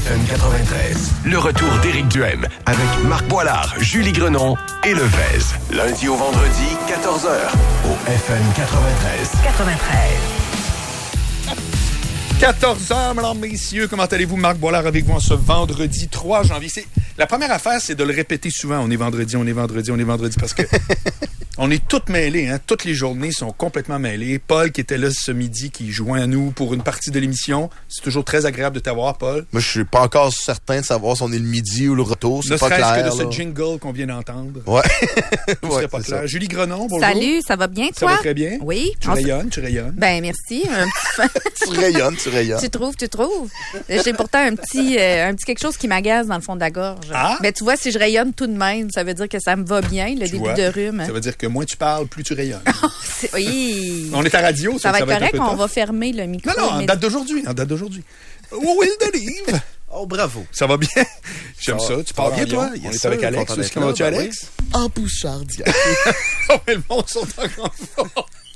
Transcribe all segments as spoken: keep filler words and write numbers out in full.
M quatre-vingt-treize. Le retour d'Éric Duhem avec Marc Boilard, Julie Grenon et Levez. Lundi au vendredi, quatorze heures, au F M quatre-vingt-treize. quatre-vingt-treize. quatorze heures, mesdames, messieurs. Comment allez-vous? Marc Boilard avec vous en ce vendredi trois janvier. C'est... La première affaire, c'est de le répéter souvent. On est vendredi, on est vendredi, on est vendredi, parce que on est toutes mêlées. Hein? Toutes les journées sont complètement mêlées. Paul, qui était là ce midi, qui joint à nous pour une partie de l'émission. C'est toujours très agréable de t'avoir, Paul. Moi, je suis pas encore certain de savoir si on est le midi ou le retour. C'est ne pas clair. Ne serait-ce que de là. ce jingle qu'on vient d'entendre. Ouais. Tout ouais serait pas clair. Ça. Julie Grenon, bonjour. Salut, ça va bien, toi? Ça va très bien. Oui. Tu rayonnes, tu rayonnes. Ben, merci. Un petit... tu rayonnes, tu rayonnes. Tu trouves, tu trouves. J'ai pourtant un petit, euh, un petit quelque chose qui m'agace dans le fond de la gorge. Ah? Ben, tu vois, si je rayonne tout de même, ça veut dire que ça me va bien, le tu début vois, de rhume. Ça veut dire que moins tu parles, plus tu rayonnes. c'est... Oui. On est à radio, ça, ça va ça être va correct, être un peu on tough. va fermer le micro. Non, non, en date d'aujourd'hui, en date d'aujourd'hui. Will Delive. Oh, bravo. Ça va bien? J'aime ça. ça. Tu pars bien, toi? Yes, on est avec Alex. Aussi, comment vas-tu, Alex? Oui. En Bouchardia. Oh, mais le monde sont en grande forme.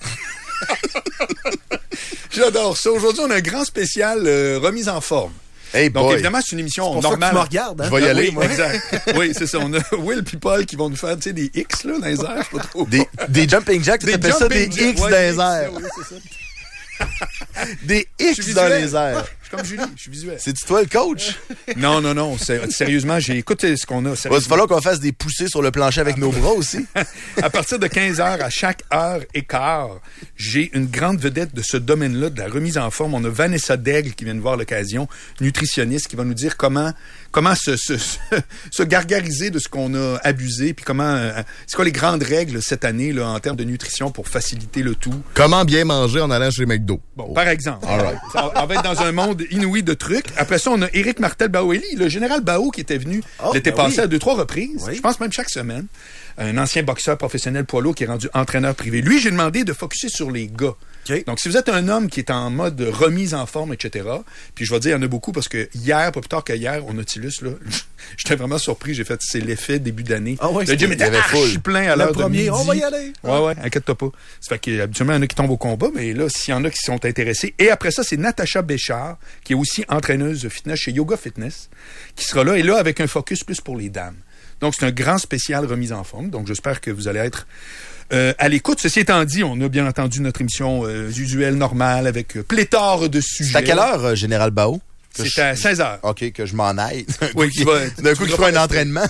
J'adore ça. Aujourd'hui, on a un grand spécial euh, remise en forme. Hey Donc, boy. évidemment, c'est une émission c'est normale. Tu me regardes, hein? Je vais y ah, aller, oui, moi. Exact. Oui, c'est ça. On a Will et Paul qui vont nous faire, tu sais, des X, là, dans les airs. Je sais pas trop. Des, des jumping jacks, tu appelles ça des X ouais, dans les X, airs. Oui, c'est ça. Des X dans les airs. Je suis comme Julie, je suis visuel. C'est-tu toi le coach? Non, non, non. C'est, sérieusement, j'ai écouté ce qu'on a. Il va falloir qu'on fasse des poussées sur le plancher avec nos bras aussi. À partir de quinze heures, à chaque heure et quart, j'ai une grande vedette de ce domaine-là, de la remise en forme. On a Vanessa Daigle qui vient de voir l'occasion, nutritionniste, qui va nous dire comment comment se, se, se, se gargariser de ce qu'on a abusé, puis comment euh, c'est quoi les grandes règles cette année là, en termes de nutrition pour faciliter le tout. Comment bien manger en allant chez McDo. Bon, oh. Par exemple. All right. On va être dans un monde inouï de trucs. Après ça, on a Éric Martel-Baoueli, le général Bao qui était venu oh, l'été ben passé oui. à deux, trois reprises. Oui. Je pense même chaque semaine. Un ancien boxeur professionnel poids lourd qui est rendu entraîneur privé. Lui, j'ai demandé de focusser sur les gars. Okay. Donc, si vous êtes un homme qui est en mode remise en forme, et cetera, puis je vais dire, il y en a beaucoup parce que hier, pas plus tard qu'hier, au Nautilus, là, j'étais vraiment surpris. J'ai fait, c'est l'effet début d'année. Ah ouais, le gym était archi plein à l'heure de midi. On va y aller. Ouais, ouais, inquiète-toi pas. Ça fait qu'habituellement, il y en a qui tombent au combat, mais là, s'il y en a qui sont intéressés. Et après ça, c'est Natacha Béchard, qui est aussi entraîneuse de fitness chez Yoga Fitness, qui sera là, et là, avec un focus plus pour les dames. Donc, c'est un grand spécial remise en forme. Donc, j'espère que vous allez être euh, à l'écoute. Ceci étant dit, on a bien entendu notre émission euh, usuelle, normale, avec euh, pléthore de sujets. C'est à quelle heure, euh, Général Bao? C'est je... à seize heures. OK, que je m'en aille. Oui, qui va. D'un coup, qu'il fera un entraînement.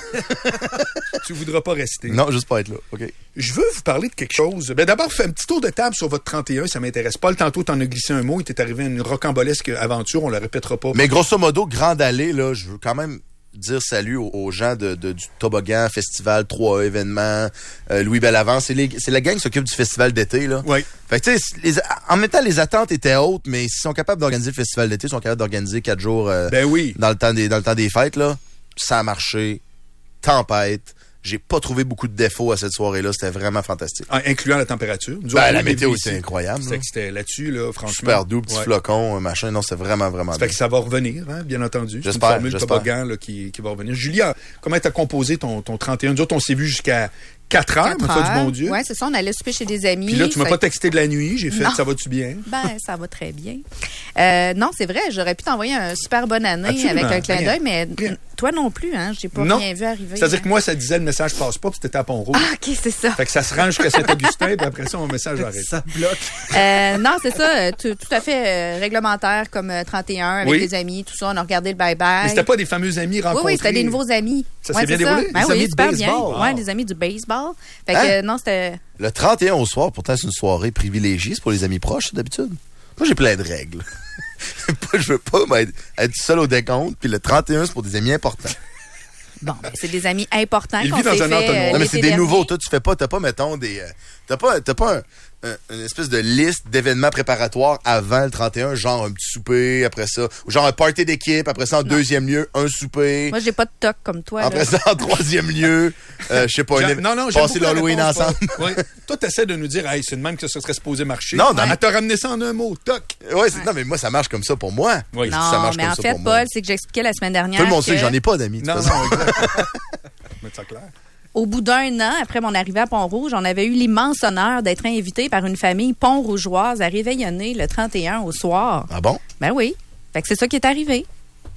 Tu voudras pas rester. Non, juste pas être là. OK. Je veux vous parler de quelque chose. Ben, d'abord, fais un petit tour de table sur votre trente et un, ça m'intéresse. Paul, tantôt, t'en as glissé un mot. Il t'est arrivé une rocambolesque aventure, on la répétera pas. Mais grosso modo, Grande Allée, là, je veux quand même dire salut aux, aux gens de, de, du Toboggan, Festival trois A, événements, euh, Louis Bellavance. C'est, les, c'est la gang qui s'occupe du festival d'été, là. Oui. Fait que, tu sais, en même temps, les attentes étaient hautes, mais s'ils sont capables d'organiser le festival d'été, ils sont capables d'organiser quatre jours euh, ben oui. dans le temps des, dans le temps des fêtes, là. Ça a marché. Tempête. J'ai pas trouvé beaucoup de défauts à cette soirée-là. C'était vraiment fantastique. Ah, incluant la température. Nous ben, la météo, c'était incroyable. C'était, c'était là-dessus, là, franchement. Super doux, petits ouais. flocons, machin. Non, c'était vraiment, vraiment ça bien. fait que ça va revenir, hein, bien entendu. J'espère, c'est une formule j'espère. toboggan là, qui, qui va revenir. Julia, comment t'as composé ton, ton trente et un? Nous autres, on s'est vu jusqu'à quatre heures, ma foi du bon Dieu. Oui, c'est ça. On allait souper chez des amis. Puis là, tu m'as ça... pas texté de la nuit. J'ai fait, non. Ça va-tu bien? Ben, ça va très bien. Euh, non, c'est vrai. J'aurais pu t'envoyer un super bonne année Absolument. avec un clin Rien. d'œil, mais Rien. toi non plus, hein. J'ai pas non. rien vu arriver. C'est-à-dire hein. que moi, ça disait le message passe pas, puis c'était à Pont-Rouge. Ah, OK, c'est ça. Fait que ça se rend jusqu'à Saint-Augustin, puis après ça, mon message arrête. Ça bloque. Euh, non, c'est ça. Tout, tout à fait euh, réglementaire comme euh, trente et un avec oui. les amis, tout ça. On a regardé le bye-bye. Mais c'était pas des fameux amis rencontrés? Oui, oui, c'était des nouveaux amis. Ça ouais, s'est bien c'est déroulé? Ça. Ben, des oui, amis de super baseball. bien. Wow. Ouais, des amis du baseball. Fait que Hein? euh, non, c'était... Le trente et un au soir, pourtant, c'est une soirée privilégiée. C'est pour les amis proches, d'habitude. Moi, j'ai plein de règles. Je veux pas moi, être, être seul au décompte, puis le trente et un, c'est pour des amis importants. Bon, ben, c'est des amis importants Il qu'on vit dans s'est un fait, entonnoir. euh, Non, mais l'été c'est des dernier. nouveaux. Toi, tu fais pas, t'as pas, mettons, des. Euh, t'as pas, t'as pas un, un, une espèce de liste d'événements préparatoires avant le trente et un, genre un petit souper, après ça, ou genre un party d'équipe, après ça, en non. deuxième lieu, un souper. Moi, j'ai pas de toc comme toi. Après là. ça, en troisième lieu, euh, je sais pas, J'ai, une, non, non, j'aime passer beaucoup l'Halloween la réponse, ensemble. ouais. Toi, t'essaies de nous dire, hey, c'est de même que ça serait supposé marcher. Non, dans Elle ma- t'a ramené ça en un mot, toc. Ouais, c'est, non, mais moi, ça marche comme ça pour moi. Oui. Non, ça marche mais comme en ça fait, pour moi. Paul, c'est que j'expliquais la semaine dernière Tout le monde que... sait que j'en ai pas d'amis. de Non, toute façon. non, exact. Mettre ça clair. Au bout d'un an, après mon arrivée à Pont-Rouge, on avait eu l'immense honneur d'être invité par une famille pont-rougeoise à réveillonner le trente et un au soir. Ah bon? Ben oui. Fait que c'est ça qui est arrivé.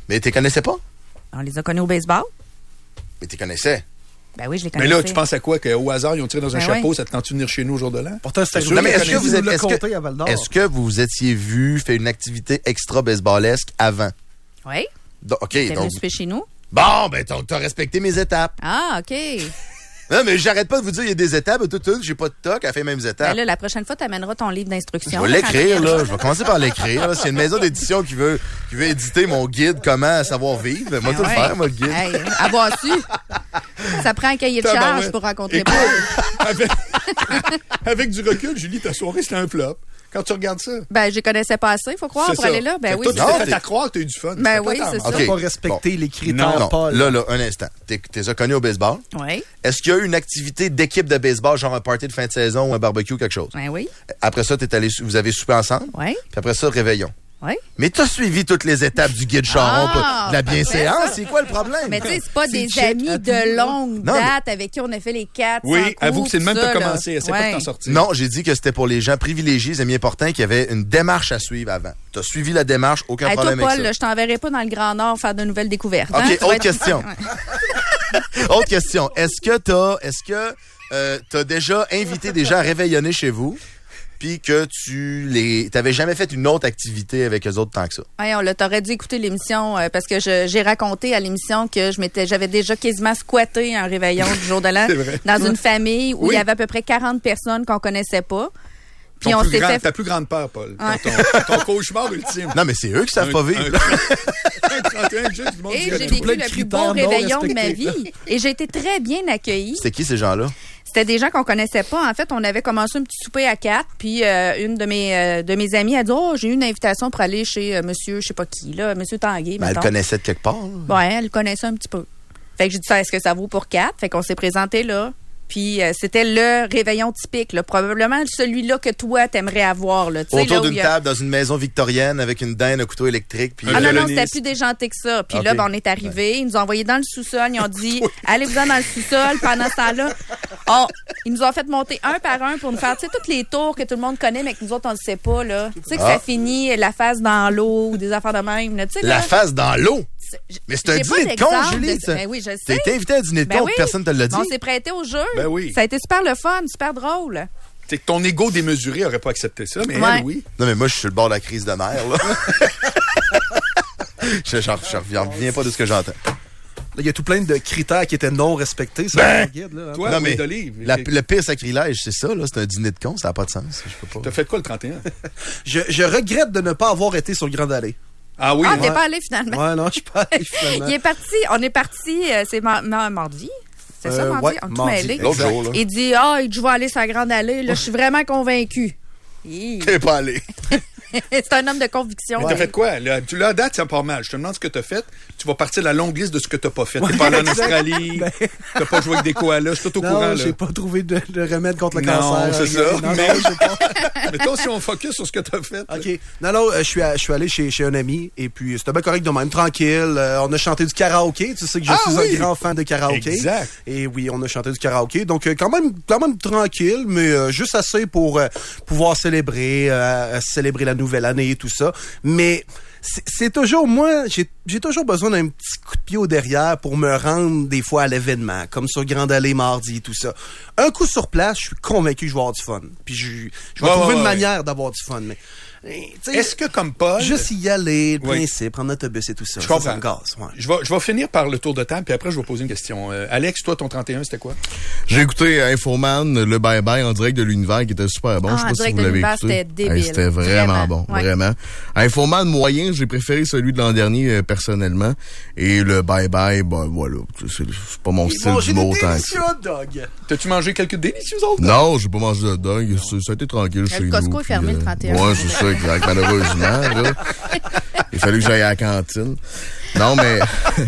Mais tu les connaissais pas? On les a connus au baseball. Mais tu les connaissais? Ben oui, je les Mais connaissais. là, tu penses à quoi? Qu'au hasard, ils ont tiré dans un Ben chapeau, oui. ça te tente de venir chez nous au jour de l'an? Pourtant, c'est Non, mais est-ce que vous êtes, le est-ce compté que, à Val-d'Or. est-ce que vous vous étiez vu faire une activité extra baseballesque avant? Oui. Donc, OK, T'es donc. venu souper chez nous. Bon, ben, t'as, t'as respecté mes étapes. Ah, OK. Non, mais j'arrête pas de vous dire, il y a des étapes, tout, tout, j'ai pas de toc, elle fait les mêmes étapes. Ben là, la prochaine fois, tu amèneras ton livre Je d'instruction. vais là, l'écrire, quand là. tu Je vais commencer par l'écrire, là. S'il y a une maison d'édition qui veut, qui veut éditer mon guide Comment savoir vivre, ben, moi, Ben tout le ouais. faire, moi, le guide. Hey, avoir su. Ça prend un cahier de Tabarouette. charge pour rencontrer Écoute, Paul. avec, avec du recul, Julie, ta soirée, c'était un flop. Quand tu regardes ça. Ben, je connaissais pas assez, faut croire, C'est pour ça. aller là. Ben Fait que oui, toi, c'est tu Non, t'es t'es- fait à croire que t'as eu du fun. Ben C'était oui, totalement- c'est ça. OK. T'as pas respecté les critères, Non. Paul. Là, là, un instant. T'es, t'es connu au baseball. Oui, Est-ce qu'il y a eu une activité d'équipe de baseball, genre un party de fin de saison ou un barbecue, quelque chose? ben oui, Après ça, t'es allé, sou- vous avez soupé ensemble. oui, Puis après ça, réveillon. oui. Mais t'as suivi toutes les étapes du guide Charon, Ah, pour- de la bienséance. parfait, ça. C'est quoi le problème? Mais tu sais, c'est pas C'est des check amis à de tout, là. longue Non, mais- date avec qui on a fait les quatre. Oui, sans avoue que c'est le même coup, que ça, t'as là. commencé. Essaie pas Ouais. de t'en sortir. Non, j'ai dit que c'était pour les gens privilégiés, les amis importants, qui avaient une démarche à suivre avant. T'as suivi la démarche, aucun Hey, toi, problème Paul, avec ça. là, je t'enverrai pas dans le Grand Nord faire de nouvelles découvertes. OK, hein? Tu vas autre être- question. Ouais. Autre question. Est-ce que t'as, est-ce que euh, t'as déjà invité des gens à réveillonner chez vous, puis que tu les, t'avais jamais fait une autre activité avec eux autres tant que ça? Ouais, on l'a, t'aurais dû écouter l'émission euh, parce que je- j'ai raconté à l'émission que je m'étais, j'avais déjà quasiment squatté un réveillon du jour de l'an C'est vrai. dans une famille où Oui. il y avait à peu près quarante personnes qu'on connaissait pas. Puis Ton on plus s'est grand- fait. Ta plus grande peur, Paul. Ouais. Ton, ton cauchemar ultime. Non, mais c'est eux qui savent pas vivre. là. Un trente et un juste du monde Et qui j'ai connaît vécu pas. plein de le plus critères beau non réveillon de ma respectés. vie. Et j'ai été très bien accueillie. C'était qui ces gens-là? C'était des gens qu'on connaissait pas. En fait, on avait commencé un petit souper à quatre, puis euh, une de mes euh, de mes amies a dit oh j'ai eu une invitation pour aller chez euh, Monsieur je sais pas qui là, Monsieur Tanguay. Ben, elle mettons. connaissait de quelque part. là. Ouais, elle le connaissait un petit peu. Fait que j'ai dit ça, est-ce que ça vaut pour quatre? Fait qu'on s'est présenté là. Puis euh, c'était le réveillon typique, là. Probablement celui-là que toi t'aimerais avoir là. Tu sais, là Autour où d'une il y a- table dans une maison victorienne avec une dinde, un couteau électrique. Puis, Un Ah non, non, violoniste. c'était plus déjanté que ça. Puis Ok. là, ben, on est arrivés, ils nous ont envoyés dans le sous-sol, ils ont dit allez-vous-en dans le sous-sol. Pendant ce temps-là, on- ils nous ont fait monter un par un pour nous faire, tu sais, toutes les tours que tout le monde connaît, mais que nous autres, on ne sait pas, là. Tu sais, que Ah. ça finit la face dans l'eau ou des affaires de même, là. Tu sais, la là, face dans l'eau. c'est- Mais c'est un j'ai pas dîner de con, d'exemple Julie. de- ça. Ben oui, je T'as sais. été invité à un dîner de Ben con, oui. personne te l'a dit. On s'est prêté au jeu. Ben oui. Ça a été super le fun, super drôle. C'est que ton ego démesuré aurait pas accepté ça, mais Ouais. elle, oui. Non, mais moi, je suis sur le bord de la crise de nerfs, là. je, j'en- je reviens, reviens pas de ce que j'entends. Là, il y a tout plein de critères qui étaient non respectés. Ça, Ben, le guide, là. Toi, non, oui, mais d'olive. la- le pire sacrilège, c'est ça, là. C'est un dîner de con, ça n'a pas de sens. Je peux pas. T'as fait quoi le trente et un? Je, je regrette de ne pas avoir été sur le Grand Allée. Ah oui, Ah, hein? t'es pas allé finalement. Ouais, non, je suis pas allé finalement. Il est parti, on est parti, euh, c'est mar- mar- mardi. C'est ça, Euh, mardi? ouais, on est tout mardi. mêlé. L'autre jour, là. Il dit, ah, je vais aller sur la Grande Allée. Là, je suis vraiment convaincu. Hi. T'es pas allé. C'est un homme de conviction. Mais t'as fait quoi? Là, tu l'as à date, ça part mal. Je te demande ce que t'as fait. Tu vas partir de la longue liste de ce que t'as pas fait. T'es pas allé en Australie. T'as pas joué avec des koalas. Je suis tout au courant, Non, là. j'ai pas trouvé de, de remède contre le Non, cancer. c'est euh, ça. Non, Mais- non, j'ai pas. Mais toi, si on focus sur ce que t'as fait. là. OK. Non, non, euh, je suis, à- je suis allé chez, chez un ami et puis c'était bien correct de même, tranquille. Euh, on a chanté du karaoké. Tu sais que je Ah suis oui! un grand fan de karaoké. Exact. Et oui, on a chanté du karaoké. Donc, euh, quand même quand même tranquille, mais euh, juste assez pour euh, pouvoir célébrer, euh, célébrer la nouvelle année et tout ça. Mais c'est c'est toujours, moi, j'ai j'ai toujours besoin d'un petit coup de pied au derrière pour me rendre des fois à l'événement, comme sur Grande Allée mardi et tout ça. Un coup sur place, je suis convaincu que je vais avoir du fun. Puis je, je vais Ouais, trouver ouais, une ouais. manière d'avoir du fun. Mais, euh, tu sais, Est-ce que, comme Paul. juste y aller, le Oui. principe, prendre l'autobus et tout ça. Je ça, comprends. ça me gaze, ouais. Je vais, je vais finir par le tour de table, puis après, je vais poser une question. Euh, Alex, toi, ton trente et un, c'était quoi? J'ai écouté Infoman, le bye-bye en direct de l'univers qui était super bon. Ah, Je sais en pas si direct vous de l'avez l'univers, écouté. c'était débile. C'était vraiment, Vraiment, bon, ouais. vraiment. Infoman moyen, j'ai préféré celui de l'an dernier euh, personnellement. Et le bye-bye, ben voilà, c'est c'est pas mon Ils style mangeaient des d'humour tant que délicieux ça. hot dogs. T'as-tu mangé quelques délicieux autres? Non, j'ai pas mangé de dog. Ça, ça a été tranquille chez nous. Costco est puis, fermé le euh, trente et un. Ouais, c'est ça, exact. Malheureusement, là. Il fallait que j'aille à la cantine. Non, mais...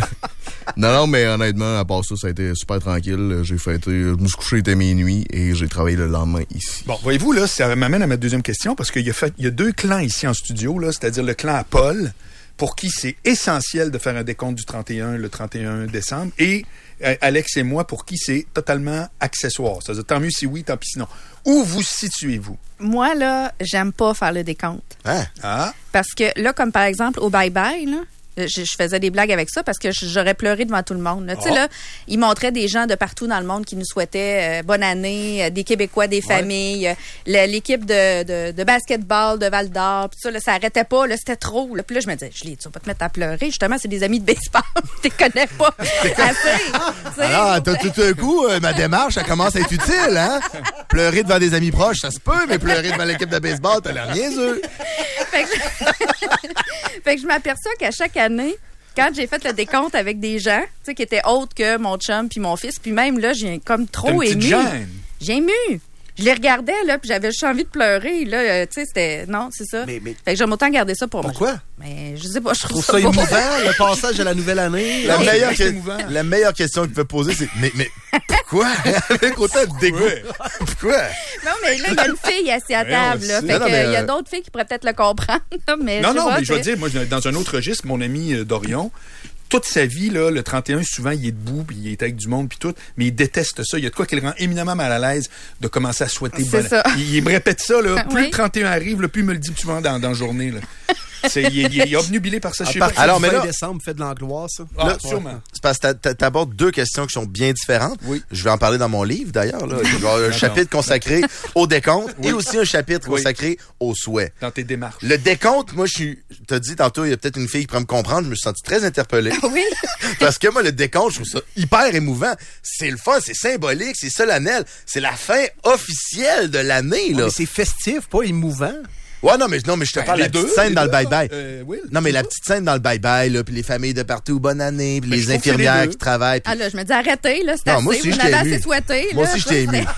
non, non, mais honnêtement, à part ça, ça a été super tranquille. J'ai fêté... Je me suis couché, il était minuit, et j'ai travaillé le lendemain ici. Bon, voyez-vous, là, ça m'amène à ma deuxième question, parce qu'il y a, fait, il y a deux clans ici en studio, là, c'est-à-dire le clan à Paul, pour qui c'est essentiel de faire un décompte du trente et un, le trente et un décembre, et euh, Alex et moi, pour qui c'est totalement accessoire. C'est-à-dire, tant mieux si oui, tant pis sinon. Où vous situez-vous? Moi, là, j'aime pas faire le décompte. Hein? Ah, Parce que là, comme par exemple, au bye-bye, là, Je, je faisais des blagues avec ça parce que j'aurais pleuré devant tout le monde. Tu sais, oh. là, ils montraient des gens de partout dans le monde qui nous souhaitaient euh, bonne année, euh, des Québécois, des ouais. familles, euh, l'équipe de, de, de basketball de Val-d'Or, puis ça, là, ça arrêtait pas, là, c'était trop. Là. Puis là, je me disais, Julie, tu vas pas te mettre à pleurer. Justement, c'est des amis de baseball. Tu les connais pas assez. Alors, tout, tout d'un coup, euh, ma démarche, ça commence à être utile, hein? Pleurer devant des amis proches, ça se peut, mais pleurer devant l'équipe de baseball, t'as l'air niaiseux. fait, que je... fait que je m'aperçois qu'à chaque année, quand j'ai fait le décompte avec des gens, tu sais, qui étaient autres que mon chum puis mon fils, puis même là, j'ai comme trop ému. J'ai ému. Je les regardais, là, puis j'avais juste envie de pleurer, là. Euh, tu sais, c'était... Non, c'est ça. Mais, mais... Fait que j'aime autant garder ça pour moi. Pourquoi? Mais je sais pas, je trouve, trouve ça, ça émouvant, le passage à la nouvelle année. La, meilleure, que... la meilleure question qu'il peut poser, c'est mais, mais pourquoi? Avec autant de dégoût. Pourquoi? Non, mais là, il y a une fille assise à table, là. Fait qu'il euh... y a d'autres filles qui pourraient peut-être le comprendre, mais Non, je non, vois, mais je veux dire, moi, dans un autre registre, mon ami euh, Dorion, toute sa vie, là, le trente et un, souvent, il est debout, puis il est avec du monde, puis tout, mais il déteste ça. Il y a de quoi qui le rend éminemment mal à l'aise de commencer à souhaiter bonne année. Il, il me répète ça, là. Plus oui. le trente et un arrive, là, plus il me le dit souvent dans, dans la journée, là. C'est, il, il, il est obnubilé par ça. À partir Alors, mais là, décembre, fait de l'angoisse, ça. Ah, là, sûrement. Ouais. C'est parce que t'abordes deux questions qui sont bien différentes. Oui. Je vais en parler dans mon livre, d'ailleurs. Là. Il y a un chapitre consacré au décompte oui. et aussi un chapitre oui. consacré au souhait. Dans tes démarches. Le décompte, moi, je suis... T'as dit tantôt, il y a peut-être une fille qui pourrait me comprendre. Je me suis senti très interpellé. Oui. Parce que moi, le décompte, je trouve ça hyper émouvant. C'est le fun, c'est symbolique, c'est solennel. C'est la fin officielle de l'année, là. Oh, mais c'est festif, pas émouvant. Ouais, non, mais, non, mais je te ben, parle de la petite scène dans deux, le bye-bye. Euh, oui, non, mais la petite scène dans le bye-bye, là, puis les familles de partout, bonne année, puis les infirmières les qui travaillent. Pis... Ah là, je me dis, arrêtez, là, c'est assez, moi aussi, vous l'avez assez souhaité. Moi là, aussi, je t'ai ému.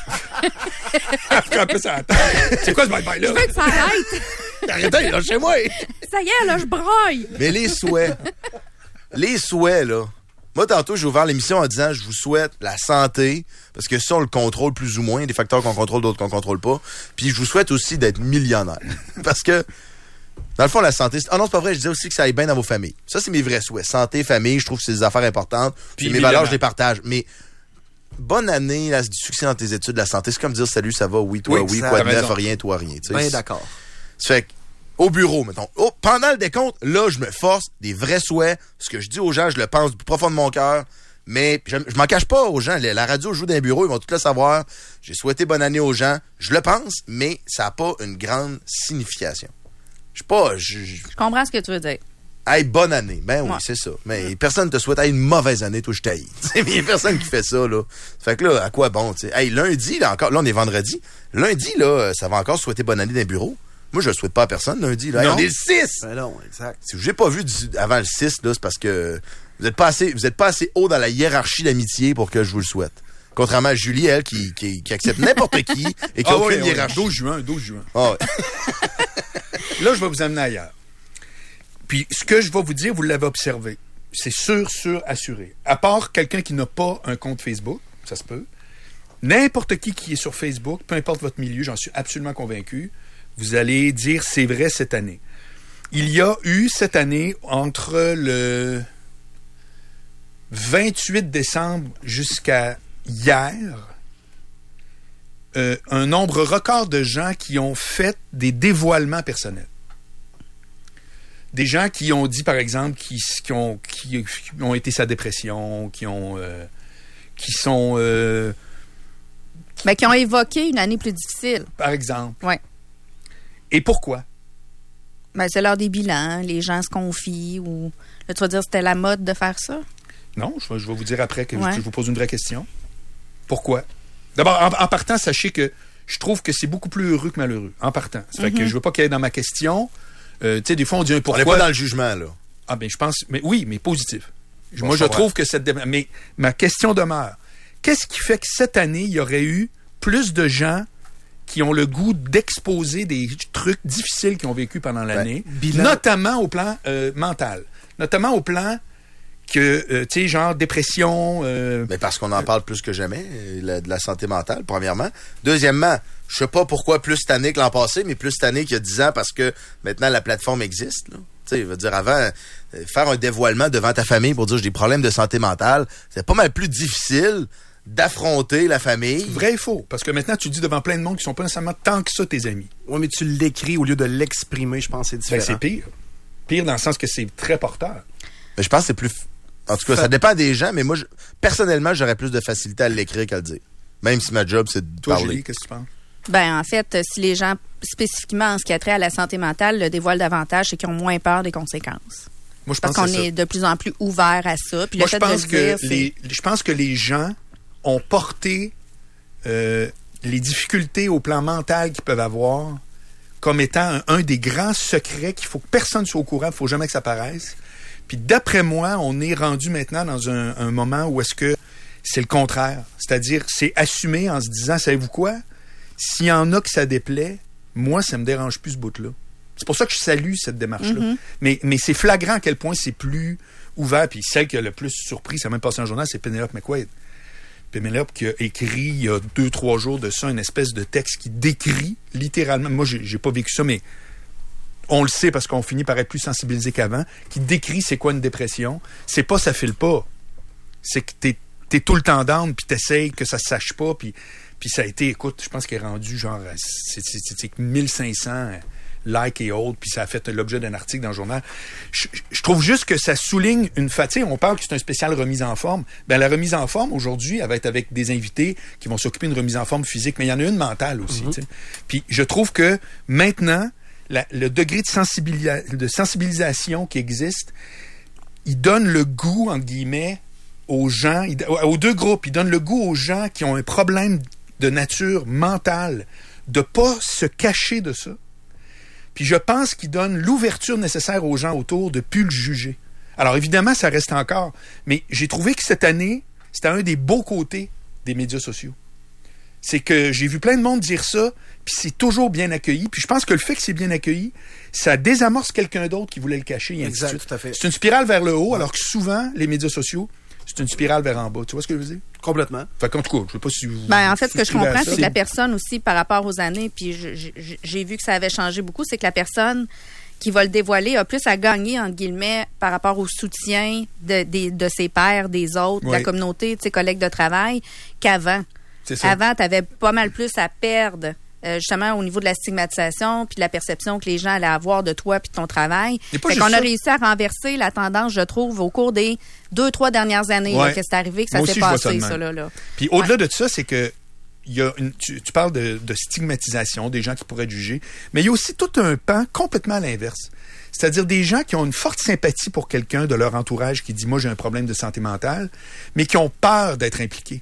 Un peu ça c'est quoi ce bye-bye, là? Je veux que ça arrête. Arrêtez, là, chez moi. Ça y est, là, je broille. Mais les souhaits, les souhaits, là, moi, tantôt, j'ai ouvert l'émission en disant, je vous souhaite la santé, parce que ça, on le contrôle plus ou moins, des facteurs qu'on contrôle, d'autres qu'on contrôle pas. Puis, je vous souhaite aussi d'être millionnaire. Parce que, dans le fond, la santé... Ah non, c'est pas vrai, je disais aussi que ça aille bien dans vos familles. Ça, c'est mes vrais souhaits. Santé, famille, je trouve que c'est des affaires importantes. Puis, mes valeurs, je les partage. Mais, bonne année, là, du succès dans tes études, la santé, c'est comme dire, salut, ça va, oui, toi, oui, oui quoi de neuf, rien, toi, rien. Ben, d'accord. Ça fait que, au bureau, mettons. Oh, pendant le décompte, là, je me force des vrais souhaits. Ce que je dis aux gens, je le pense du plus profond de mon cœur. Mais je, je m'en cache pas aux gens. La radio joue dans les bureaux, ils vont tout le savoir. J'ai souhaité bonne année aux gens. Je le pense, mais ça n'a pas une grande signification. Je sais pas... Je, je... je comprends ce que tu veux dire. Hey, bonne année. Ben oui, ouais. c'est ça. Mais ouais. personne te souhaite hey, une mauvaise année, toi, je t'haïs. Il y a personne qui fait ça, là. Fait que là, à quoi bon, tu sais. Hey, lundi, là, encore, là, on est vendredi. Lundi, là, ça va encore souhaiter bonne année dans les bureaux. Moi, je le souhaite pas à personne lundi. Là. Hey, on est le six! Ben non, exact. Si je n'ai pas vu du, avant le six, là, c'est parce que vous n'êtes pas assez, vous êtes pas assez haut dans la hiérarchie d'amitié pour que je vous le souhaite. Contrairement à Julie, elle, qui, qui, qui accepte n'importe qui et qui a ah aucune ouais, hiérarchie. Ouais, douze juin, douze juin. Ah ouais. Là, je vais vous amener ailleurs. Puis, ce que je vais vous dire, vous l'avez observé. C'est sûr, sûr, assuré. À part quelqu'un qui n'a pas un compte Facebook, ça se peut. N'importe qui qui est sur Facebook, peu importe votre milieu, j'en suis absolument convaincu, vous allez dire c'est vrai cette année. Il y a eu cette année, entre le vingt-huit décembre jusqu'à hier, euh, un nombre record de gens qui ont fait des dévoilements personnels. Des gens qui ont dit, par exemple, qui, qui, ont, qui, qui ont été sa dépression, qui ont... Euh, qui sont... Euh, Mais qui ont évoqué une année plus difficile. Par exemple. Oui. Et pourquoi? Ben, c'est l'heure des bilans, les gens se confient, ou... Là, tu vas dire que c'était la mode de faire ça? Non, je vais, je vais vous dire après que ouais. je vous pose une vraie question. Pourquoi? D'abord, en, en partant, sachez que je trouve que c'est beaucoup plus heureux que malheureux. En partant. Ça fait mm-hmm. que je veux pas qu'il y ait dans ma question... Euh, tu sais, des fois, on dit un pourquoi. On n'est pas dans le jugement, là. Ah, ben, je pense... Mais oui, mais positif. Bon, Moi, je trouve que cette... Mais ma question demeure. Qu'est-ce qui fait que cette année, il y aurait eu plus de gens qui ont le goût d'exposer des trucs difficiles qu'ils ont vécu pendant l'année, ouais. notamment au plan euh, mental, notamment au plan que, euh, tu sais, genre dépression... Euh, Mais parce qu'on en parle plus que jamais, la, de la santé mentale, premièrement. Deuxièmement, je sais pas pourquoi plus cette année que l'an passé, mais plus cette année qu'il y a dix ans, parce que maintenant, la plateforme existe, là. Tu sais, je veux dire, avant, faire un dévoilement devant ta famille pour dire j'ai des problèmes de santé mentale, c'est pas mal plus difficile d'affronter la famille. Vrai et faux. Parce que maintenant, tu dis devant plein de monde qui sont pas nécessairement tant que ça tes amis. Oui, mais tu l'écris au lieu de l'exprimer, je pense que c'est différent. Ben, c'est pire. Pire dans le sens que c'est très porteur. Mais je pense que c'est plus... En tout cas, ça dépend des gens, mais moi, je... personnellement, j'aurais plus de facilité à l'écrire qu'à le dire. Même si ma job, c'est de Toi, parler. Julie, qu'est-ce que tu penses? Ben, en fait, si les gens, spécifiquement en ce qui a trait à la santé mentale, le dévoilent davantage, c'est qu'ils ont moins peur des conséquences. Moi, je Parce pense qu'on que est de plus en plus ouvert à ça. Puis Moi, le je fait pense de que le dire, les, je pense que les gens ont porté euh, les difficultés au plan mental qu'ils peuvent avoir comme étant un, un des grands secrets qu'il faut que personne soit au courant, il faut jamais que ça paraisse. Puis d'après moi, on est rendu maintenant dans un, un moment où est-ce que c'est le contraire. C'est-à-dire, c'est assumé en se disant, savez-vous quoi? S'il y en a qui ça déplaît, moi, ça me dérange plus ce bout-là. C'est pour ça que je salue cette démarche-là. Mm-hmm. Mais, mais c'est flagrant à quel point c'est plus ouvert. Puis celle qui a le plus surpris, ça a même passé en journal, c'est Penelope McQuaid. Penelope qui a écrit il y a deux, trois jours de ça, une espèce de texte qui décrit littéralement, moi j'ai, j'ai pas vécu ça, mais on le sait parce qu'on finit par être plus sensibilisé qu'avant, qui décrit c'est quoi une dépression. C'est pas ça file pas. C'est que t'es, t'es tout le temps down, puis t'essayes que ça se sache pas, puis, puis ça a été, écoute, je pense qu'il est rendu genre, c'est, c'est, c'est, c'est mille cinq cents likes et autres, puis ça a fait l'objet d'un article dans le journal. Je, je trouve juste que ça souligne une fatigue. On parle que c'est un spécial remise en forme. Ben la remise en forme, aujourd'hui, elle va être avec des invités qui vont s'occuper d'une remise en forme physique, mais il y en a une mentale aussi. Mm-hmm. Puis je trouve que maintenant, la, le degré de, sensibilia- de sensibilisation qui existe, il donne le goût, entre guillemets, aux gens, il, aux deux groupes, il donne le goût aux gens qui ont un problème de nature mentale de pas se cacher de ça. Puis je pense qu'il donne l'ouverture nécessaire aux gens autour de plus le juger. Alors évidemment, ça reste encore, mais j'ai trouvé que cette année, c'était un des beaux côtés des médias sociaux. C'est que j'ai vu plein de monde dire ça, puis c'est toujours bien accueilli. Puis je pense que le fait que c'est bien accueilli, ça désamorce quelqu'un d'autre qui voulait le cacher. Et exact, ainsi de suite. tout à fait. C'est une spirale vers le haut, ouais. Alors que souvent, les médias sociaux, c'est une spirale vers en bas. Tu vois ce que je veux dire? Complètement. Fait qu'en tout cas, je sais pas si vous... Ben, en fait, ce que je comprends, ça, c'est que la personne aussi, par rapport aux années, puis je, je, j'ai vu que ça avait changé beaucoup, c'est que la personne qui va le dévoiler a plus à gagner, entre guillemets, par rapport au soutien de, de, de ses pairs, des autres, oui. de la communauté, de ses collègues de travail, qu'avant. C'est ça. Avant, tu avais pas mal plus à perdre, euh, justement, au niveau de la stigmatisation puis de la perception que les gens allaient avoir de toi puis de ton travail. Fait qu'on a ça. réussi à renverser la tendance, je trouve, au cours des deux, trois dernières années, ouais. là, que c'est arrivé, que ça Moi s'est aussi, passé, ça, là, là. Puis au-delà ouais. de ça, c'est que il y a une, tu, tu parles de, de stigmatisation, des gens qui pourraient juger, mais il y a aussi tout un pan complètement à l'inverse. C'est-à-dire des gens qui ont une forte sympathie pour quelqu'un de leur entourage qui dit « Moi, j'ai un problème de santé mentale », mais qui ont peur d'être impliqués.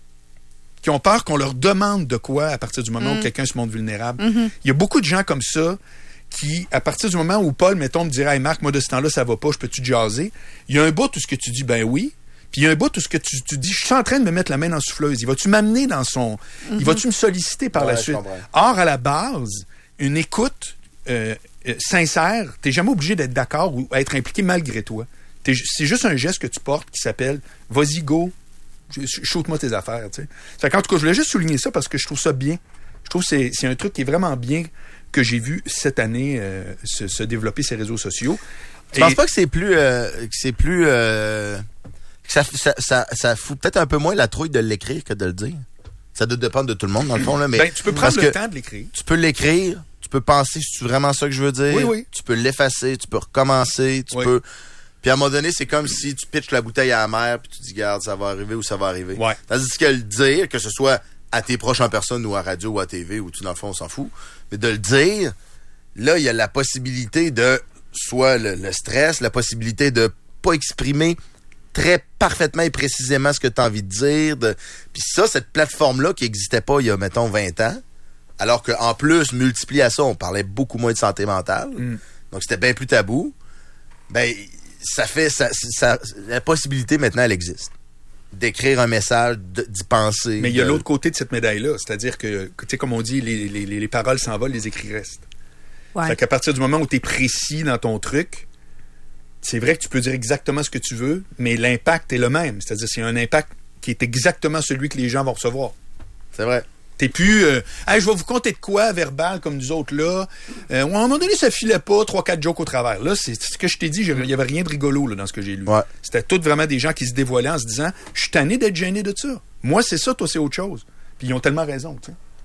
Qui ont peur qu'on leur demande de quoi à partir du moment mmh. où quelqu'un se montre vulnérable. Mmh. Il y a beaucoup de gens comme ça qui, à partir du moment où Paul, mettons, me dirait « Hey Marc, moi, de ce temps-là, ça va pas, je peux-tu jaser? » Il y a un bout où ce que tu dis « Ben oui ». Puis il y a un bout où ce que tu, tu dis « Je suis en train de me mettre la main dans la souffleuse. Il va-tu m'amener dans son... Mm-hmm. Il va-tu me solliciter par ouais, la suite? » Or, à la base, une écoute euh, euh, sincère, t'es jamais obligé d'être d'accord ou être impliqué malgré toi. T'es, c'est juste un geste que tu portes qui s'appelle « Vas-y, go. » Shoot-moi tes affaires, tu sais. Fait qu'en tout cas, je voulais juste souligner ça parce que je trouve ça bien. Je trouve que c'est, c'est un truc qui est vraiment bien que j'ai vu cette année euh, se, se développer ces réseaux sociaux. Tu penses pas que c'est plus... Euh, que c'est plus... Euh, ça, ça, ça, ça fout peut-être un peu moins la trouille de l'écrire que de le dire? Ça doit dépendre de tout le monde, dans le fond. Là, mais ben, tu peux prendre le temps de l'écrire. Tu peux l'écrire, tu peux penser, c'est vraiment ça que je veux dire? Oui, oui. Tu peux l'effacer, tu peux recommencer, tu oui. peux... Puis à un moment donné, c'est comme si tu pitches la bouteille à la mer puis tu dis, regarde, ça va arriver ou ça va arriver. Ouais. Tandis que le dire, que ce soit à tes proches en personne ou à radio ou à T V ou tout dans le fond, on s'en fout. Mais de le dire, là, il y a la possibilité de, soit le, le stress, la possibilité de pas exprimer très parfaitement et précisément ce que tu as envie de dire. De... Puis ça, cette plateforme-là qui n'existait pas il y a, mettons, vingt ans, alors qu'en plus, multiplié à ça, on parlait beaucoup moins de santé mentale. Mm. Donc, c'était bien plus tabou. Ben... Ça fait, ça, ça, la possibilité maintenant, elle existe. D'écrire un message, de, d'y penser. Mais il y a de... l'autre côté de cette médaille-là. C'est-à-dire que, tu sais, comme on dit, les, les, les paroles s'envolent, les écrits restent. Ouais. Fait qu'à partir du moment où tu es précis dans ton truc, c'est vrai que tu peux dire exactement ce que tu veux, mais l'impact est le même. C'est-à-dire c'est un impact qui est exactement celui que les gens vont recevoir. C'est vrai. T'es plus, euh, hey, je vais vous compter de quoi, verbal, comme nous autres, là. Euh, à un moment donné, ça filait pas, trois, quatre jokes au travers. Là, c'est, c'est ce que je t'ai dit, il y avait rien de rigolo, là, dans ce que j'ai lu. Ouais. C'était tout vraiment des gens qui se dévoilaient en se disant, je suis tanné d'être gêné de ça. Moi, c'est ça, toi, c'est autre chose. Puis ils ont tellement raison, tu sais.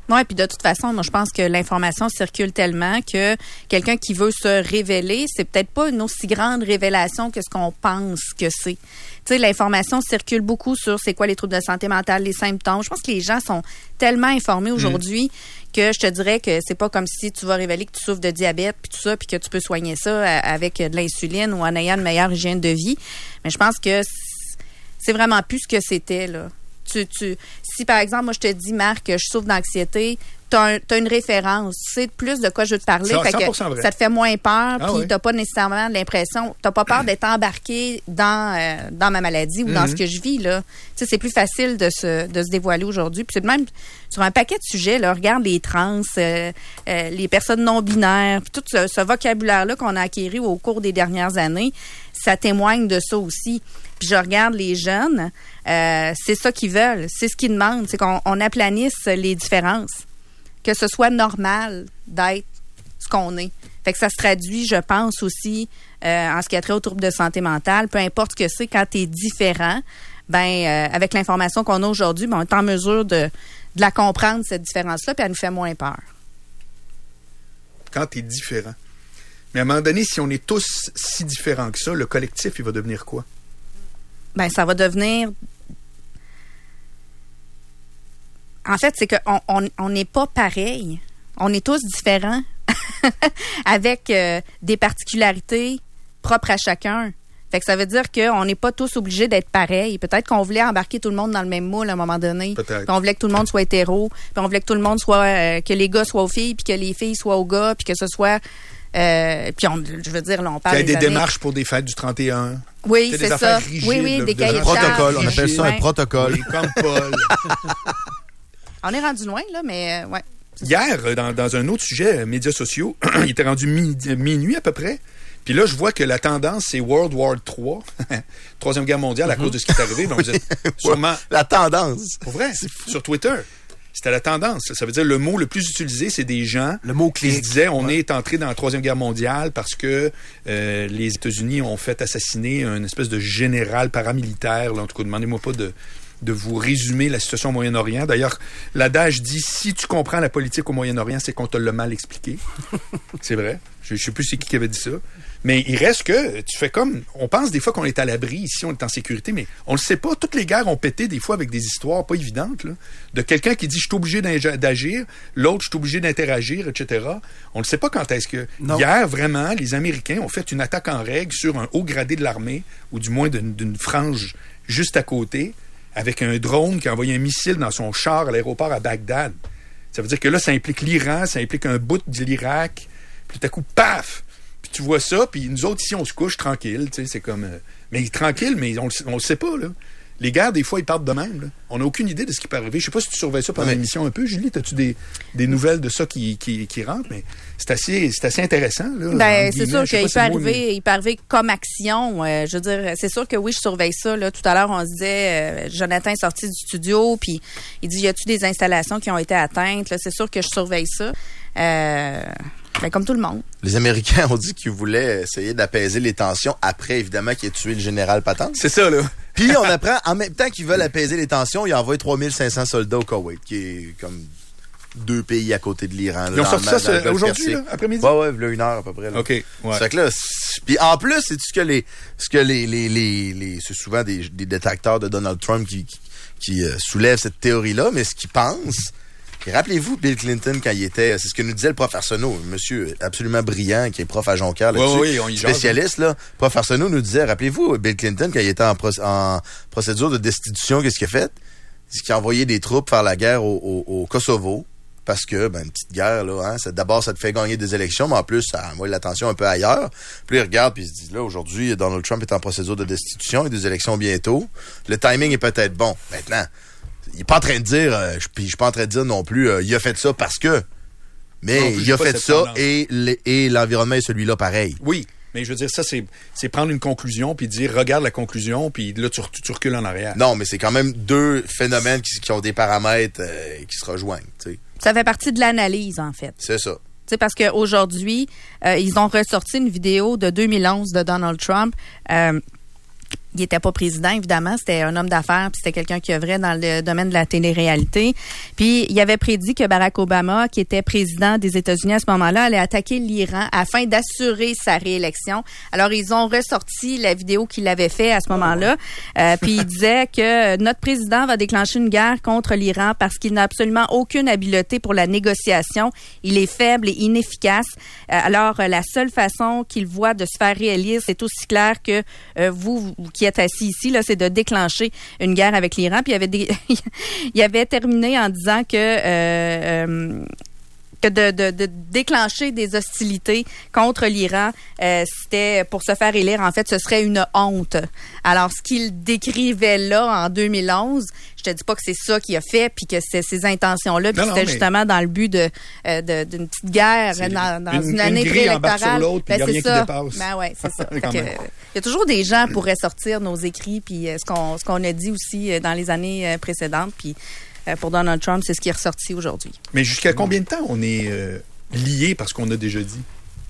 Oui, puis de toute façon, moi, je pense que l'information circule tellement que quelqu'un qui veut se révéler, c'est peut-être pas une aussi grande révélation que ce qu'on pense que c'est. Tu sais, l'information circule beaucoup sur c'est quoi les troubles de santé mentale, les symptômes. Je pense que les gens sont tellement informés aujourd'hui mmh. que je te dirais que c'est pas comme si tu vas révéler que tu souffres de diabète puis tout ça, puis que tu peux soigner ça avec de l'insuline ou en ayant une meilleure hygiène de vie. Mais je pense que c'est vraiment plus ce que c'était, là. Tu, tu, si, par exemple, moi, je te dis, Marc, je souffre d'anxiété, t'as, un, t'as une référence. Tu sais plus de quoi je veux te parler. Fait que ça te fait moins peur, ah, puis oui. t'as pas nécessairement l'impression, t'as pas peur d'être embarqué dans, euh, dans ma maladie ou mm-hmm. dans ce que je vis, là. Tu sais, c'est plus facile de se, de se dévoiler aujourd'hui. Puis c'est même sur un paquet de sujets, là. Regarde les trans, euh, euh, les personnes non-binaires, puis tout ce, ce vocabulaire-là qu'on a acquis au cours des dernières années, ça témoigne de ça aussi. Puis je regarde les jeunes, euh, c'est ça qu'ils veulent, c'est ce qu'ils demandent, c'est qu'on on aplanisse les différences, que ce soit normal d'être ce qu'on est. Fait que ça se traduit, je pense aussi, euh, en ce qui a trait aux troubles de santé mentale, peu importe ce que c'est, quand t'es différent, ben euh, avec l'information qu'on a aujourd'hui, ben, on est en mesure de, de la comprendre, cette différence-là, puis elle nous fait moins peur. Quand t'es différent. Mais à un moment donné, si on est tous si différents que ça, le collectif, il va devenir quoi? Ben, ça va devenir... En fait, c'est qu'on on, on n'est pas pareil. On est tous différents avec euh, des particularités propres à chacun. Fait que ça veut dire qu'on n'est pas tous obligés d'être pareils. Peut-être qu'on voulait embarquer tout le monde dans le même moule à un moment donné. Peut-être. Puis on voulait que tout le monde soit hétéro. Puis on voulait que tout le monde soit... Euh, que les gars soient aux filles, puis que les filles soient aux gars, puis que ce soit... Euh, puis on, je veux dire, là, on parle des, des années... démarches pour des fêtes du trente et un. Oui, c'est, c'est ça. Rigides, oui, oui, des cahiers de protocole. On appelle ça ouais. un protocole. Oui, comme Paul. On est rendu loin, là, mais euh, ouais. Hier, dans, dans un autre sujet, médias sociaux, il était rendu mi- minuit à peu près. Puis là, je vois que la tendance, c'est World War trois, Troisième Guerre mondiale, à mm-hmm. cause de ce qui est arrivé. Donc, vous êtes sûrement... La tendance. Pour vrai, sur Twitter. C'était la tendance. Ça veut dire le mot le plus utilisé, c'est des gens le mot qui se disaient on ouais. est entré dans la Troisième Guerre mondiale parce que euh, les États-Unis ont fait assassiner une espèce de général paramilitaire. Là, en tout cas, demandez-moi pas de, de vous résumer la situation au Moyen-Orient. D'ailleurs, l'adage dit si tu comprends la politique au Moyen-Orient, c'est qu'on te l'a mal expliqué. C'est vrai. Je, je sais plus c'est qui qui avait dit ça. Mais il reste que tu fais comme... On pense des fois qu'on est à l'abri, ici, on est en sécurité, mais on le sait pas. Toutes les guerres ont pété des fois avec des histoires pas évidentes, là, de quelqu'un qui dit « je suis obligé d'agir », l'autre « je suis obligé d'interagir », et cetera. On ne sait pas quand est-ce que... Non. Hier, vraiment, les Américains ont fait une attaque en règle sur un haut gradé de l'armée, ou du moins d'une, d'une frange juste à côté, avec un drone qui a envoyé un missile dans son char à l'aéroport à Bagdad. Ça veut dire que là, ça implique l'Iran, ça implique un bout de l'Irak, puis tout à coup, paf! Puis tu vois ça, puis nous autres, ici, on se couche tranquille, tu sais, c'est comme... Euh, mais tranquille, mais on ne le sait pas, là. Les guerres, des fois, ils partent de même, là. On n'a aucune idée de ce qui peut arriver. Je sais pas si tu surveilles ça pendant ouais. l'émission un peu, Julie. As-tu des, des nouvelles de ça qui, qui, qui rentrent? Mais c'est assez, c'est assez intéressant, là. Ben, c'est sûr qu'il peut arriver, il peut arriver comme action. Euh, je veux dire, c'est sûr que oui, je surveille ça, là. Tout à l'heure, on se disait, euh, Jonathan est sorti du studio, puis il dit, y a-tu des installations qui ont été atteintes? Là, c'est sûr que je surveille ça. Euh... Ben, comme tout le monde. Les Américains ont dit qu'ils voulaient essayer d'apaiser les tensions après, évidemment, qu'il ait tué le général Patton. C'est ça, là. Puis on apprend, en même temps qu'ils veulent apaiser les tensions, ils ont envoyé trois mille cinq cents soldats au Koweït, qui est comme deux pays à côté de l'Iran. Ils ont sorti ça ce, aujourd'hui, là, après-midi? Ouais, ouais, il y a une heure à peu près. Là. OK, ouais. Ça fait que là, puis en plus, c'est ce que les, ce que les, les, les, les c'est souvent des, des détracteurs de Donald Trump qui, qui, qui euh, soulèvent cette théorie-là, mais ce qu'ils pensent, et rappelez-vous, Bill Clinton, quand il était... C'est ce que nous disait le prof Arsenault, un monsieur absolument brillant, qui est prof à Jonquière, là-dessus, oui, oui, on y spécialiste, là. Prof Arsenault nous disait, rappelez-vous, Bill Clinton, quand il était en, pro- en procédure de destitution, qu'est-ce qu'il a fait? C'est qu'il a envoyé des troupes faire la guerre au, au, au Kosovo, parce que, ben, une petite guerre, là, hein, ça, d'abord, ça te fait gagner des élections, mais en plus, ça envoie l'attention un peu ailleurs. Puis il regarde, puis il se dit, là, aujourd'hui, Donald Trump est en procédure de destitution, il y a des élections bientôt. Le timing est peut-être bon. Maintenant... Il est pas en train de dire, euh, puis je suis pas en train de dire non plus, euh, il a fait ça parce que, mais non, il a fait ça et, et l'environnement est celui-là pareil. Oui, mais je veux dire, ça, c'est, c'est prendre une conclusion puis dire, regarde la conclusion, puis là, tu, tu recules en arrière. Non, mais c'est quand même deux phénomènes qui, qui ont des paramètres euh, qui se rejoignent. T'sais. Ça fait partie de l'analyse, en fait. C'est ça. T'sais, parce qu'aujourd'hui, euh, ils ont ressorti une vidéo de deux mille onze de Donald Trump. Euh, il était pas président, évidemment. C'était un homme d'affaires, puis c'était quelqu'un qui œuvrait dans le domaine de la télé-réalité. Puis, il avait prédit que Barack Obama, qui était président des États-Unis à ce moment-là, allait attaquer l'Iran afin d'assurer sa réélection. Alors, ils ont ressorti la vidéo qu'il avait fait à ce moment-là. Euh, puis, il disait que notre président va déclencher une guerre contre l'Iran parce qu'il n'a absolument aucune habileté pour la négociation. Il est faible et inefficace. Euh, alors, la seule façon qu'il voit de se faire réélire, c'est aussi clair que euh, vous, vous qui êtes assis ici, là, c'est de déclencher une guerre avec l'Iran. Puis il avait, des, il avait terminé en disant que euh, euh, que de, de, de déclencher des hostilités contre l'Iran, euh, c'était pour se faire élire. En fait, ce serait une honte. Alors, ce qu'il décrivait là en deux mille onze, je te dis pas que c'est ça qu'il a fait, puis que c'est ces intentions-là, puis c'était mais... justement dans le but de, euh, de d'une petite guerre dans, dans une, une année une préélectorale. Ben, c'est ça. Ben ouais, c'est ça. Fait que, il y a toujours des gens pour ressortir nos écrits, puis euh, ce qu'on ce qu'on a dit aussi euh, dans les années euh, précédentes, puis euh, pour Donald Trump, c'est ce qui est ressorti aujourd'hui. Mais jusqu'à combien de temps on est euh, liés parce qu'on a déjà dit?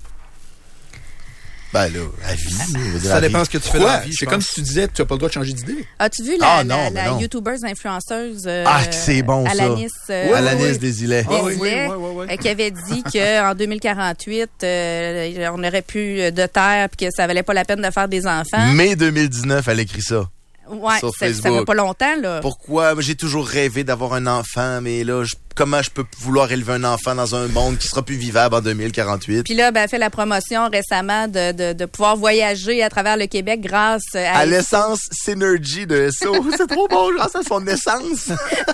Ben là, à vie. Ça dépend ce que tu fais dans la vie. C'est comme si tu disais que tu n'as pas le droit de changer d'idée. As-tu vu la, ah, non, la, la YouTubeuse influenceuse euh, ah, c'est bon, Alanis, ça. Euh, oui, Alanis oui. Desilets. Desilets oui, oui, oui, oui, oui. Euh, qui avait dit qu'en deux mille quarante-huit, euh, on n'aurait plus de terre et que ça valait pas la peine de faire des enfants. mai deux mille dix-neuf, elle écrit ça. Ouais, ça, ça fait pas longtemps, là. Pourquoi? J'ai toujours rêvé d'avoir un enfant, mais là, je, comment je peux vouloir élever un enfant dans un monde qui sera plus vivable en deux mille quarante-huit? Puis là, ben, elle fait la promotion récemment de, de, de pouvoir voyager à travers le Québec grâce à... À l'essence Synergy de S O. C'est trop bon, grâce à son essence.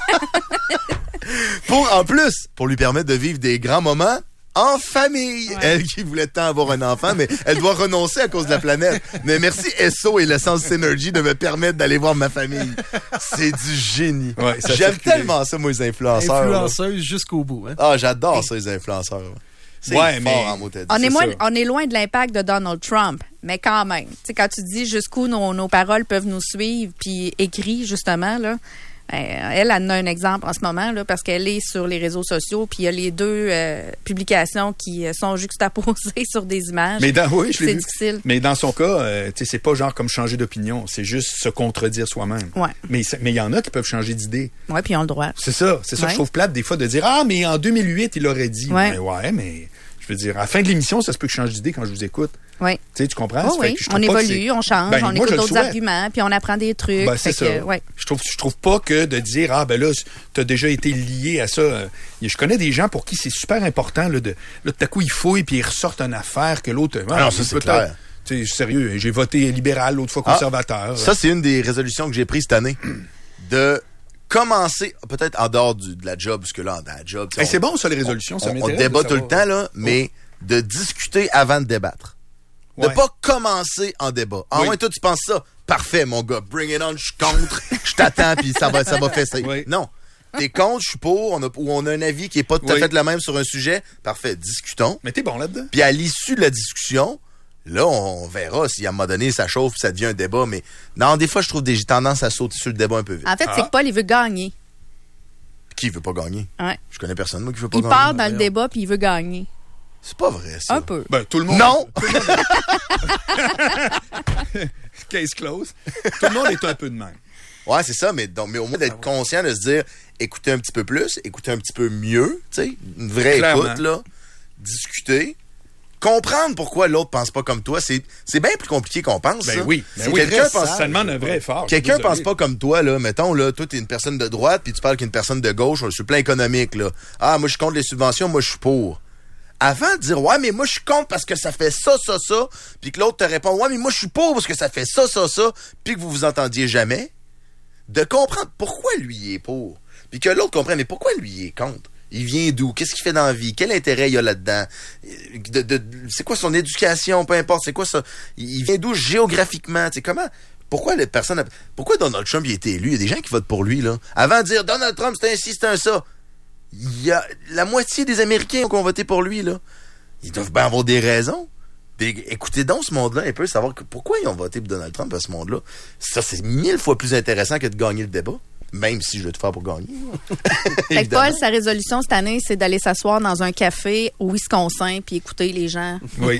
Pour, en plus, pour lui permettre de vivre des grands moments en famille. Ouais. Elle qui voulait tant avoir un enfant, mais elle doit renoncer à cause de la planète. Mais merci S O et l'essence Synergy de me permettre d'aller voir ma famille. C'est du génie. Ouais, j'aime tellement ça, moi, les influenceurs. Influenceuses jusqu'au bout. Hein? Ah, j'adore ça, les influenceurs. C'est ouais, fort mais en mot on, est moins, on est loin de l'impact de Donald Trump, mais quand même. Tu sais, quand tu dis jusqu'où nos, nos paroles peuvent nous suivre, puis écrit, justement, là, elle, elle en a un exemple en ce moment, là, parce qu'elle est sur les réseaux sociaux, puis il y a les deux euh, publications qui sont juxtaposées sur des images. Mais dans, oui, je l'ai c'est vu. difficile. Mais dans son cas, euh, tu sais, c'est pas genre comme changer d'opinion, c'est juste se contredire soi-même. Ouais. Mais mais il y en a qui peuvent changer d'idée. Ouais, puis ils ont le droit. C'est ça, c'est ça ouais. que je trouve plate des fois de dire ah mais en deux mille huit il aurait dit. Ouais, mais, ouais, mais je veux dire à la fin de l'émission ça se peut que je change d'idée quand je vous écoute. Oui. Tu sais, tu comprends? Oh, oui, on évolue, on change, ben, on écoute d'autres arguments, puis on apprend des trucs. Ben, c'est ça. Que, ouais. Je trouve, je trouve pas que de dire, ah, ben là, t'as déjà été lié à ça. Je connais des gens pour qui c'est super important, là, de, là, tout à coup, ils fouillent, puis ils ressortent une affaire que l'autre, ah, non, ça, c'est clair. Tu sais, sérieux, j'ai voté libéral, l'autre fois conservateur. Ah, ça, c'est une des résolutions que j'ai prises cette année. De commencer, peut-être en dehors du, de la job, parce que là, dans la job, hey, c'est bon, ça, les résolutions, ça on, on débat tout le temps, là, mais oh. de discuter avant de débattre. De ouais. pas commencer en débat. En oui. moins, toi, tu penses ça. Parfait, mon gars. Bring it on, je suis contre. Je t'attends, puis ça va, ça va fesser. Oui. Non. T'es contre, je suis pour, on a, ou on a un avis qui est pas tout à oui. fait le même sur un sujet. Parfait, discutons. Mais t'es bon là-dedans. Puis à l'issue de la discussion, là, on verra si à un moment donné, ça chauffe, puis ça devient un débat. Mais non, des fois, je trouve que j'ai tendance à sauter sur le débat un peu vite. En fait, ah. c'est que Paul, il veut gagner. Qui veut pas gagner? Ouais. Je connais personne, moi, qui veut pas il gagner. Il part dans le débat, puis il veut gagner. C'est pas vrai, ça. Un peu. Ben, tout le monde. Non! Tout le monde... Case close. Tout le monde est un peu de même. Ouais, c'est ça, mais, donc, mais au moins d'être conscient de se dire, écoutez un petit peu plus, écoutez un petit peu mieux, tu sais, une vraie Clairement. écoute, là, discuter, comprendre pourquoi l'autre pense pas comme toi, c'est, c'est bien plus compliqué qu'on pense. Ben ça. oui, ben si oui, quelqu'un pense, pense, ça demande un vrai effort. Quelqu'un pense pas comme toi, là, mettons, là, toi, t'es une personne de droite, puis tu parles qu'une personne de gauche, sur le plan économique, là. Ah, moi, je suis contre les subventions, moi, je suis pour. Avant de dire, ouais, mais moi, je suis contre parce que ça fait ça, ça, ça, puis que l'autre te répond, ouais, mais moi, je suis pour parce que ça fait ça, ça, ça, puis que vous vous entendiez jamais, de comprendre pourquoi lui il est pour, puis que l'autre comprenne, mais pourquoi lui il est contre. Il vient d'où? Qu'est-ce qu'il fait dans la vie? Quel intérêt il a là-dedans? De, de, de, c'est quoi son éducation? Peu importe, c'est quoi ça? Il vient d'où géographiquement? Tu sais, comment? Pourquoi les personnes... Pourquoi Donald Trump il a été élu? Il y a des gens qui votent pour lui, là. Avant de dire, Donald Trump, c'est un ci, c'est un ça. Il y a la moitié des Américains qui ont voté pour lui, là. Ils doivent bien avoir des raisons. Puis, écoutez donc ce monde-là un peu, savoir que, pourquoi ils ont voté pour Donald Trump à ce monde-là. Ça, c'est mille fois plus intéressant que de gagner le débat. Même si je vais tout faire pour gagner. Fait que Paul, sa résolution cette année, c'est d'aller s'asseoir dans un café au Wisconsin puis écouter les gens. Oui.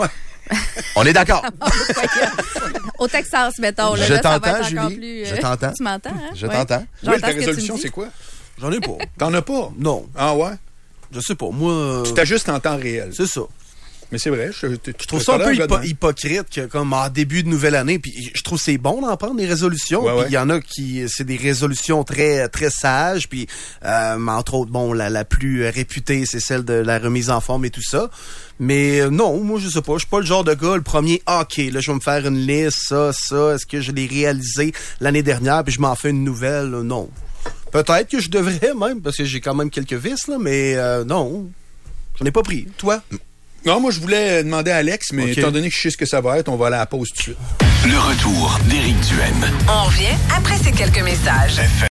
On est d'accord. Au Texas, mettons. Là, je là, t'entends, Julie. Plus, euh, je t'entends. Tu m'entends, hein? Je ouais. t'entends. Oui, ta résolution, c'est quoi? J'en ai pas. T'en as pas? Non. Ah ouais? Je sais pas. Moi. Euh... Tu t'ajustes en temps réel. C'est ça. Mais c'est vrai, je, je, je trouve ça un peu hypo- hypocrite que comme en début de nouvelle année, puis je trouve c'est bon d'en prendre des résolutions. Ouais, puis il ouais. y en a qui c'est des résolutions très très sages, puis euh, entre autres bon la, la plus réputée c'est celle de la remise en forme et tout ça. Mais euh, non, moi je sais pas, je suis pas le genre de gars le premier OK, là je vais me faire une liste ça ça, est-ce que je l'ai réalisé l'année dernière puis je m'en fais une nouvelle, là, non. Peut-être que je devrais même parce que j'ai quand même quelques vices là, mais euh, non. J'en ai pas pris. Toi? Non, moi, je voulais demander à Alex, mais okay. étant donné que je sais ce que ça va être, on va aller à la pause tout de suite. Le retour d'Éric Duhaime. On revient après ces quelques messages.